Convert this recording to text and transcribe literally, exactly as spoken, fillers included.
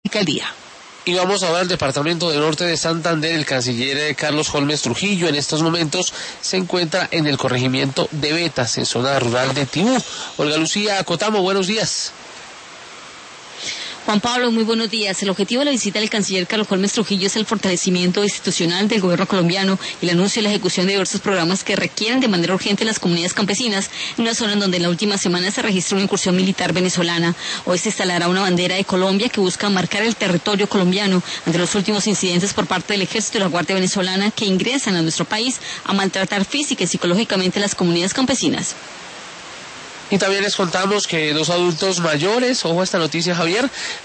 alcaldía. Y vamos ahora al departamento del norte de Santander. El canciller Carlos Holmes Trujillo en estos momentos se encuentra en el corregimiento de Betas, en zona rural de Tibú. Olga Lucía Cotamo, buenos días. Juan Pablo, muy buenos días. El objetivo de la visita del canciller Carlos Holmes Trujillo es el fortalecimiento institucional del gobierno colombiano y el anuncio y la ejecución de diversos programas que requieren de manera urgente las comunidades campesinas en una zona en donde en la última semana se registró una incursión militar venezolana. Hoy se instalará una bandera de Colombia que busca marcar el territorio colombiano ante los últimos incidentes por parte del Ejército y la Guardia Venezolana que ingresan a nuestro país a maltratar física y psicológicamente a las comunidades campesinas. Y también les contamos que dos adultos mayores, ojo a esta noticia, Javier,